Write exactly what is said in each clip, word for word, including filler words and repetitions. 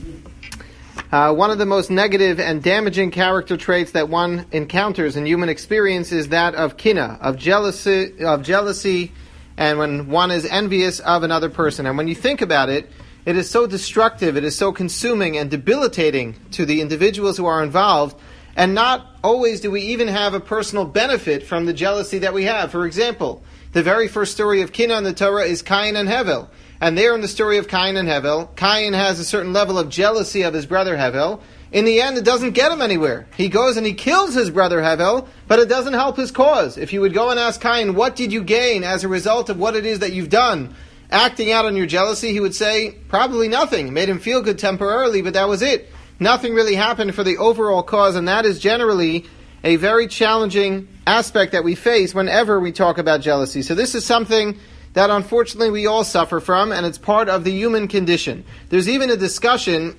Uh, one of the most negative and damaging character traits that one encounters in human experience is that of kina, of jealousy, of jealousy, and when one is envious of another person. And when you think about it, it is so destructive, it is so consuming and debilitating to the individuals who are involved, and not always do we even have a personal benefit from the jealousy that we have. For example, the very first story of kina in the Torah is Cain and Hevel. And there in the story of Cain and Hevel, Cain has a certain level of jealousy of his brother Hevel. In the end, it doesn't get him anywhere. He goes and he kills his brother Hevel, but it doesn't help his cause. If you would go and ask Cain, what did you gain as a result of what it is that you've done, acting out on your jealousy, he would say, probably nothing. It made him feel good temporarily, but that was it. Nothing really happened for the overall cause, and that is generally a very challenging aspect that we face whenever we talk about jealousy. So this is something that unfortunately we all suffer from, and it's part of the human condition. There's even a discussion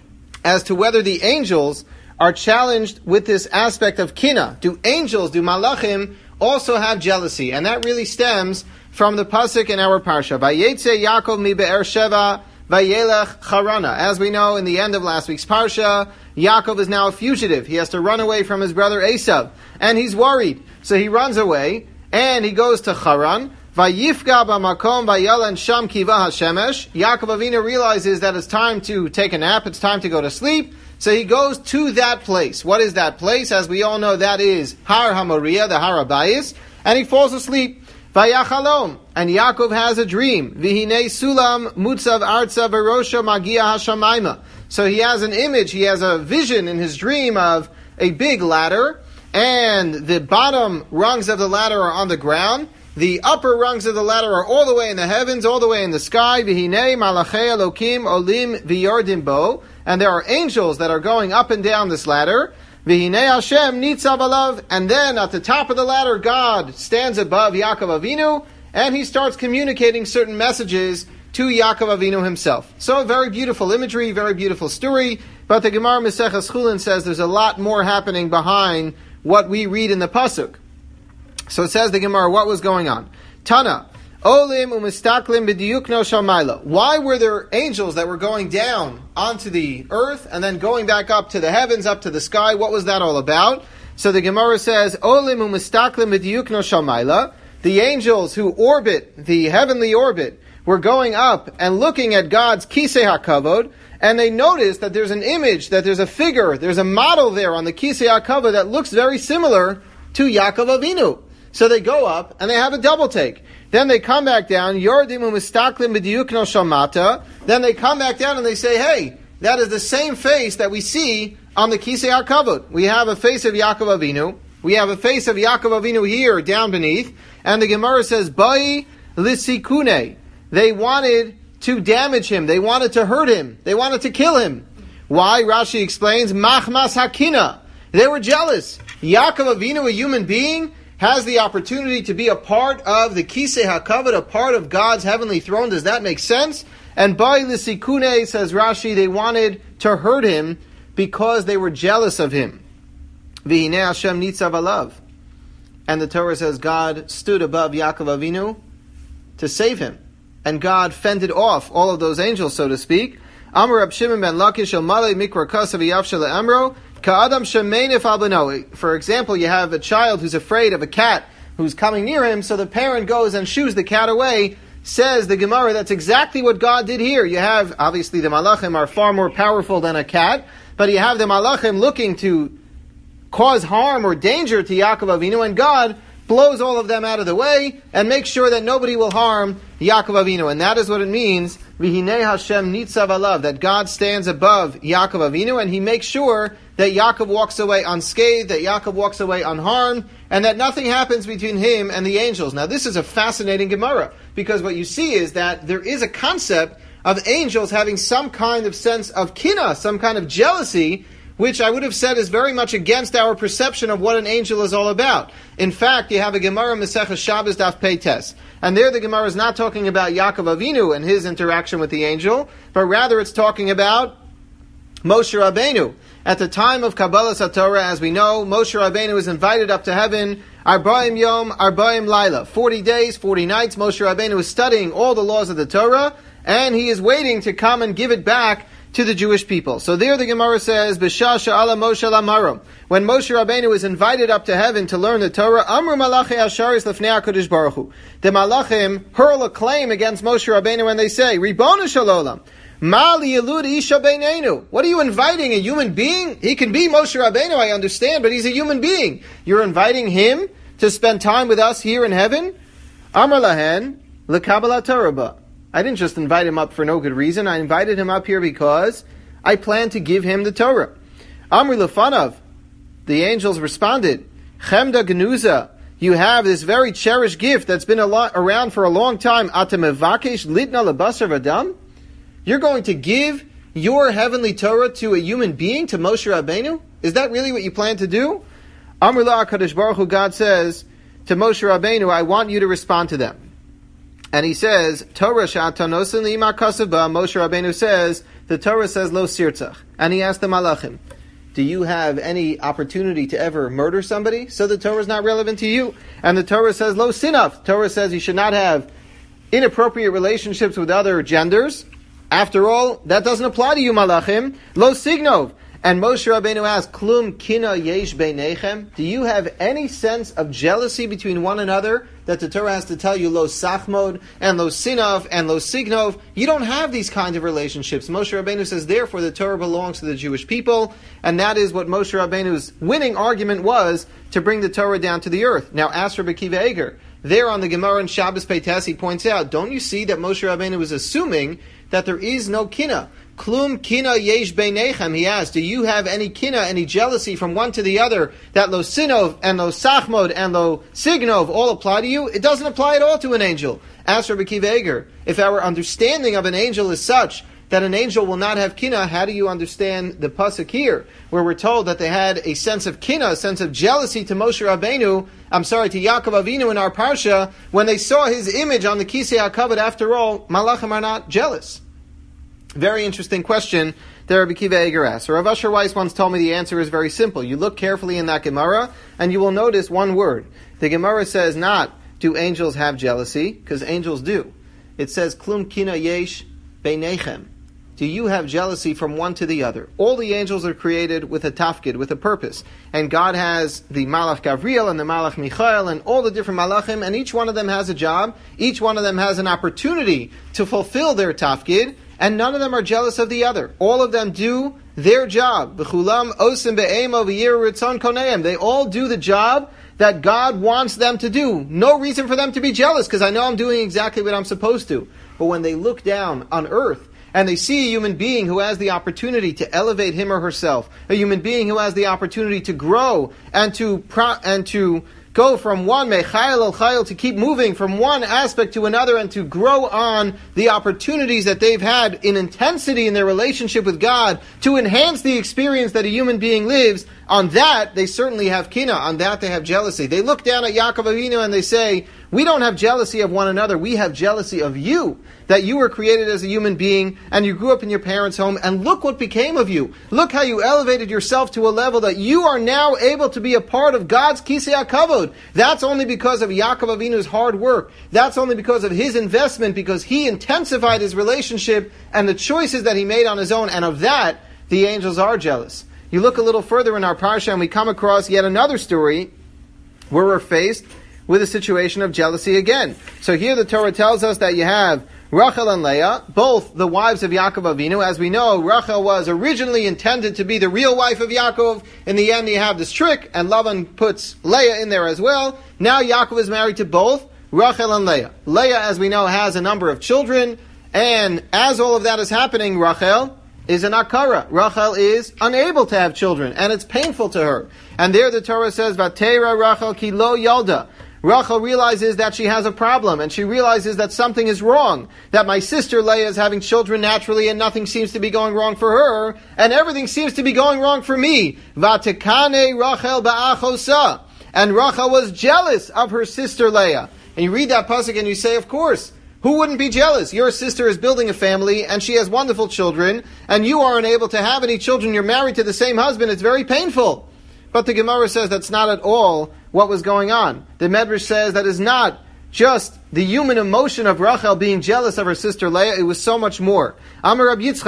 as to whether the angels are challenged with this aspect of kina. Do angels, do malachim, also have jealousy? And that really stems from the pasuk in our parsha. Vayetze Yaakov mi be'er Sheva vayelech Charana. As we know in the end of last week's parsha, Yaakov is now a fugitive. He has to run away from his brother Esav, and he's worried. So he runs away, and he goes to Haran. Vayifga b'makom vayalan sham kiva hashemesh. Yaakov Avinu realizes that it's time to take a nap, it's time to go to sleep, so he goes to that place. What is that place? As we all know, that is Har HaMoriah, the Har HaBayis, and he falls asleep. Vayachalom, and Yaakov has a dream. Vihine sulam mutzav arza v'rosho magia hashamayma. So he has an image, he has a vision in his dream of a big ladder, and the bottom rungs of the ladder are on the ground. The upper rungs of the ladder are all the way in the heavens, all the way in the sky. V'hinei malachei Elokim olim v'yordim bo. And there are angels that are going up and down this ladder. V'hinei Hashem nitzav alav. And then at the top of the ladder, God stands above Yaakov Avinu, and he starts communicating certain messages to Yaakov Avinu himself. So very beautiful imagery, very beautiful story. But the Gemara Maseches Chulin says there's a lot more happening behind what we read in the pasuk. So it says the Gemara, what was going on? Tana, olim umistaklim b'diyukno shamayla. Why were there angels that were going down onto the earth and then going back up to the heavens, up to the sky? What was that all about? So the Gemara says, olim umistaklim b'diyukno shamayla. The angels who orbit the heavenly orbit were going up and looking at God's kisei hakavod, and they noticed that there's an image, that there's a figure, there's a model there on the kisei hakavod that looks very similar to Yaakov Avinu. So they go up and they have a double take. Then they come back down. Yordim umistaklim b'diyukno shamata. Then they come back down and they say, "Hey, that is the same face that we see on the kisei hakavod. We have a face of Yaakov Avinu. We have a face of Yaakov Avinu here down beneath." And the Gemara says, "Bai lisikune." They wanted to damage him. They wanted to hurt him. They wanted to kill him. Why? Rashi explains, "Machmas hakina." They were jealous. Yaakov Avinu, a human being, has the opportunity to be a part of the Kisei HaKavod, a part of God's heavenly throne. Does that make sense? And by Lisikune, says Rashi, they wanted to hurt him because they were jealous of him. V'hinei Hashem nitzav alav. And the Torah says God stood above Yaakov Avinu to save him. And God fended off all of those angels, so to speak. Amar Rab Shimon ben Lakish el Malei Mikra Kasav Yavshel Amro. For example, you have a child who's afraid of a cat who's coming near him, so the parent goes and shoos the cat away. Says the Gemara, that's exactly what God did here. You have, obviously the Malachim are far more powerful than a cat, but you have the Malachim looking to cause harm or danger to Yaakov Avinu, and God blows all of them out of the way and makes sure that nobody will harm Yaakov Avinu. And that is what it means, V'hinei Hashem nitzav alav, that God stands above Yaakov Avinu and he makes sure that Yaakov walks away unscathed, that Yaakov walks away unharmed, and that nothing happens between him and the angels. Now this is a fascinating Gemara, because what you see is that there is a concept of angels having some kind of sense of kina, some kind of jealousy, which I would have said is very much against our perception of what an angel is all about. In fact, you have a Gemara Maseches Shabbos Daf Pei Tes, and there the Gemara is not talking about Yaakov Avinu and his interaction with the angel, but rather it's talking about Moshe Rabbeinu. At the time of Kabbalas HaTorah, as we know, Moshe Rabbeinu is invited up to heaven, Arbaim Yom, Arbaim Laila. Forty days, forty nights, Moshe Rabbeinu is studying all the laws of the Torah, and he is waiting to come and give it back to the Jewish people. So there the Gemara says, B'shah sha'ala Moshe lamarom. When Moshe Rabbeinu was invited up to heaven to learn the Torah, Amru Malachei Asharis Lefnei HaKadosh Baruch Hu. The Malachim hurl a claim against Moshe Rabbeinu when they say, Ribbono shel olam, Ma liyelud isha beinenu. What are you inviting? A human being? He can be Moshe Rabbeinu, I understand, but he's a human being. You're inviting him to spend time with us here in heaven? Amar lahen lekabbalat Torah ba. I didn't just invite him up for no good reason. I invited him up here because I plan to give him the Torah. Amri lefanav. The angels responded, Chemda genuza. You have this very cherished gift that's been a lot around for a long time. Ata mevakesh litna lebasar v'dam. You're going to give your heavenly Torah to a human being, to Moshe Rabbeinu? Is that really what you plan to do? Amri la HaKadosh Baruch Hu, God says to Moshe Rabbeinu, I want you to respond to them. And he says, Torah sha'atanosin li'ima kasaba. Moshe Rabbeinu says, the Torah says lo sirtzach. And he asked the malachim, do you have any opportunity to ever murder somebody? So the Torah is not relevant to you. And the Torah says lo sinaf. Torah says you should not have inappropriate relationships with other genders. After all, that doesn't apply to you, malachim. Lo signov. And Moshe Rabbeinu asked, Klum kina yesh beinechem? Do you have any sense of jealousy between one another that the Torah has to tell you lo sachmod and lo sinov and lo signov? You don't have these kinds of relationships. Moshe Rabbeinu says, therefore the Torah belongs to the Jewish people, and that is what Moshe Rabbeinu's winning argument was to bring the Torah down to the earth. Now, as for Bekiva Eger, there on the Gemara in Shabbos Peites, he points out, don't you see that Moshe Rabbeinu was assuming that there is no kina? Klum kina yesh beinechem. He asked, do you have any kina, any jealousy from one to the other, that lo sinov and lo sachmod and lo signov all apply to you? It doesn't apply at all to an angel. As for Bekiva Eger, if our understanding of an angel is such that an angel will not have kina, how do you understand the pasuk here, where we're told that they had a sense of kina, a sense of jealousy to Moshe Rabbeinu, I'm sorry, to Yaakov Avinu in our parsha, when they saw his image on the Kisei HaKavod? After all, malachim are not jealous. Very interesting question that Rabbi Kiva Eger asked. So Rav Asher Weiss once told me the answer is very simple. You look carefully in that Gemara, and you will notice one word. The Gemara says not, do angels have jealousy? Because angels do. It says, Klum kina yesh beinechem. Do you have jealousy from one to the other? All the angels are created with a tafkid, with a purpose. And God has the Malach Gavriel and the Malach Michael and all the different Malachim, and each one of them has a job. Each one of them has an opportunity to fulfill their tafkid, and none of them are jealous of the other. All of them do their job. B'chulam osim be'emo v'yir ritzon koneim. They all do the job that God wants them to do. No reason for them to be jealous, because I know I'm doing exactly what I'm supposed to. But when they look down on earth, and they see a human being who has the opportunity to elevate him or herself, a human being who has the opportunity to grow and to pro- and to go from one mechayil al chayil, to keep moving from one aspect to another and to grow on the opportunities that they've had in intensity in their relationship with God to enhance the experience that a human being lives, on that they certainly have kina, on that they have jealousy. They look down at Yaakov Avinu and they say, we don't have jealousy of one another, we have jealousy of you, that you were created as a human being and you grew up in your parents' home, and look what became of you. Look how you elevated yourself to a level that you are now able to be a part of God's Kisei HaKavod. That's only because of Yaakov Avinu's hard work. That's only because of his investment, because he intensified his relationship and the choices that he made on his own, and of that, the angels are jealous. You look a little further in our parsha and we come across yet another story where we're faced with a situation of jealousy again. So here the Torah tells us that you have Rachel and Leah, both the wives of Yaakov Avinu. As we know, Rachel was originally intended to be the real wife of Yaakov. In the end, you have this trick, and Lavan puts Leah in there as well. Now Yaakov is married to both Rachel and Leah. Leah, as we know, has a number of children, and as all of that is happening, Rachel is an akara. Rachel is unable to have children, and it's painful to her. And there the Torah says, Vatera Rachel ki lo yalda. Rachel realizes that she has a problem, and she realizes that something is wrong, that my sister Leah is having children naturally, and nothing seems to be going wrong for her, and everything seems to be going wrong for me. Vatekane Rachel ba'achosa. And Rachel was jealous of her sister Leah. And you read that pasuk and you say, of course, who wouldn't be jealous? Your sister is building a family, and she has wonderful children, and you aren't able to have any children. You're married to the same husband. It's very painful. But the Gemara says that's not at all what was going on. The Medrash says that is not just the human emotion of Rachel being jealous of her sister Leah. It was so much more. Amar Rab Yitzchak,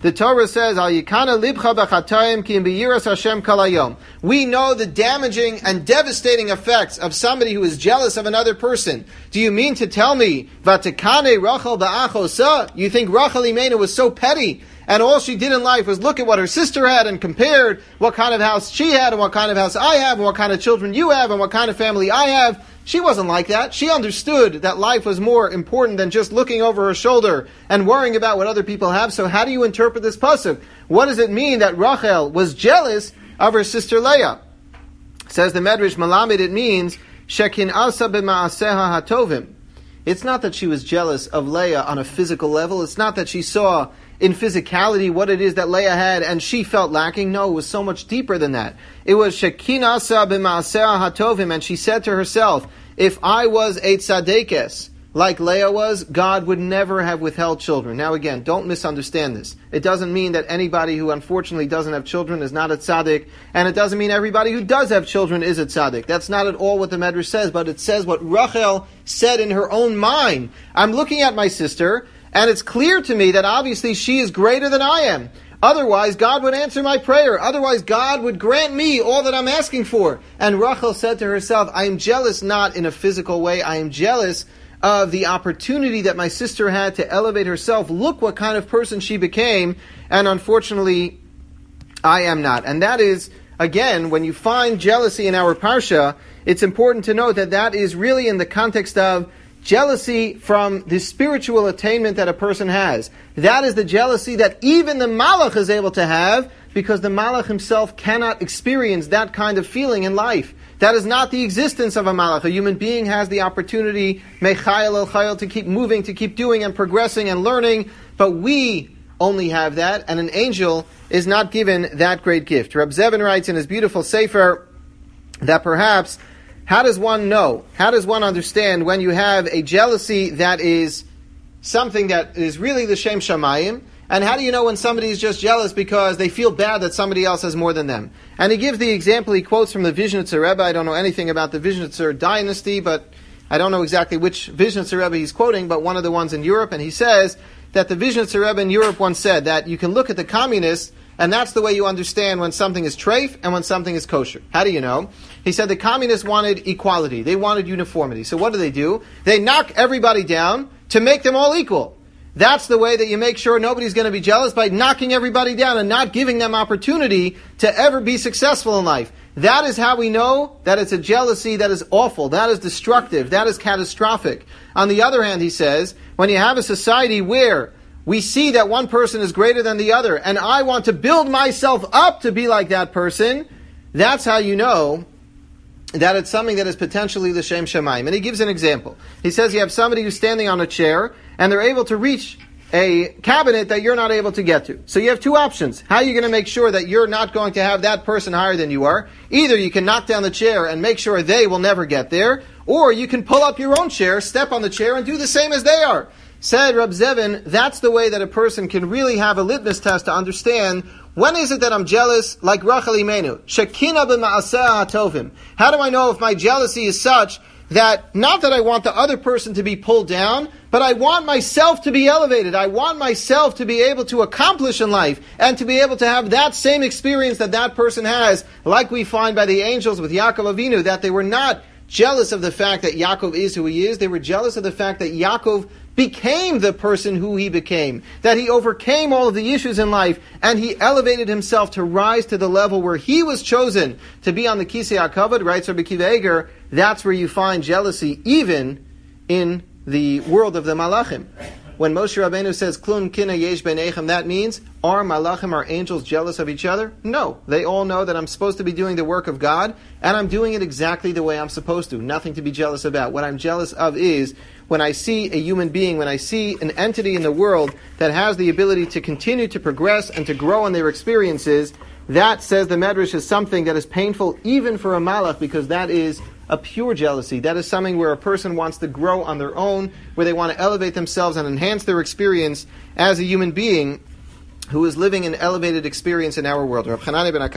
The Torah says, "Al yikana libcha b'chatayim ki im b'yiras Hashem kol hayom." We know the damaging and devastating effects of somebody who is jealous of another person. Do you mean to tell me, "Vatikane Rachel ba'achosa"? You think Rachel Imenu was so petty, and all she did in life was look at what her sister had and compared what kind of house she had and what kind of house I have and what kind of children you have and what kind of family I have? She wasn't like that. She understood that life was more important than just looking over her shoulder and worrying about what other people have. So how do you interpret this pasuk? What does it mean that Rachel was jealous of her sister Leah? Says the Medrash Malamed, it means shekin asa b'ma'aseha hatovim. It's not that she was jealous of Leah on a physical level. It's not that she saw in physicality what it is that Leah had and she felt lacking. No, it was so much deeper than that. It was shekin asa b'ma'aseha hatovim, and she said to herself, if I was a tzadekes, like Leah was, God would never have withheld children. Now again, don't misunderstand this. It doesn't mean that anybody who unfortunately doesn't have children is not a tzaddik, and it doesn't mean everybody who does have children is a tzaddik. That's not at all what the Medrash says, but it says what Rachel said in her own mind. I'm looking at my sister, and it's clear to me that obviously she is greater than I am. Otherwise, God would answer my prayer. Otherwise, God would grant me all that I'm asking for. And Rachel said to herself, I am jealous not in a physical way. I am jealous of the opportunity that my sister had to elevate herself. Look what kind of person she became. And unfortunately, I am not. And that is, again, when you find jealousy in our parsha, it's important to note that that is really in the context of jealousy from the spiritual attainment that a person has. That is the jealousy that even the Malach is able to have, because the Malach himself cannot experience that kind of feeling in life. That is not the existence of a Malach. A human being has the opportunity, mechayel el chayel, to keep moving, to keep doing and progressing and learning, but we only have that, and an angel is not given that great gift. Reb Zevin writes in his beautiful sefer that perhaps, how does one know, how does one understand when you have a jealousy that is something that is really the Shem Shamayim, and how do you know when somebody is just jealous because they feel bad that somebody else has more than them? And he gives the example, he quotes from the Vizhnitzer Rebbe. I don't know anything about the Vizhnitzer dynasty, but I don't know exactly which Vizhnitzer Rebbe he's quoting, but one of the ones in Europe, and he says that the Vizhnitzer Rebbe in Europe once said that you can look at the communists, and that's the way you understand when something is treif and when something is kosher. How do you know? He said the communists wanted equality. They wanted uniformity. So what do they do? They knock everybody down to make them all equal. That's the way that you make sure nobody's going to be jealous, by knocking everybody down and not giving them opportunity to ever be successful in life. That is how we know that it's a jealousy that is awful, that is destructive, that is catastrophic. On the other hand, he says, when you have a society where we see that one person is greater than the other, and I want to build myself up to be like that person, that's how you know that it's something that is potentially the Shem Shamayim. And he gives an example. He says you have somebody who's standing on a chair, and they're able to reach a cabinet that you're not able to get to. So you have two options. How are you going to make sure that you're not going to have that person higher than you are? Either you can knock down the chair and make sure they will never get there, or you can pull up your own chair, step on the chair, and do the same as they are. Said Reb Zevin, that's the way that a person can really have a litmus test to understand, when is it that I'm jealous, like Rachel Imenu? Shekina b'ma'aseh hatovim. How do I know if my jealousy is such that, not that I want the other person to be pulled down, but I want myself to be elevated. I want myself to be able to accomplish in life, and to be able to have that same experience that that person has, like we find by the angels with Yaakov Avinu, that they were not jealous of the fact that Yaakov is who he is. They were jealous of the fact that Yaakov became the person who he became, that he overcame all of the issues in life, and he elevated himself to rise to the level where he was chosen to be on the Kisei HaKavod, writes Rabbi Akiva Eiger. That's where you find jealousy, even in the world of the Malachim. When Moshe Rabbeinu says, Klun kina yesh beinechem, that means, are Malachim, are angels jealous of each other? No. They all know that I'm supposed to be doing the work of God, and I'm doing it exactly the way I'm supposed to. Nothing to be jealous about. What I'm jealous of is when I see a human being, when I see an entity in the world that has the ability to continue to progress and to grow in their experiences, that, says the Medrash, is something that is painful even for a Malach, because that is a pure jealousy. That is something where a person wants to grow on their own, where they want to elevate themselves and enhance their experience as a human being who is living an elevated experience in our world.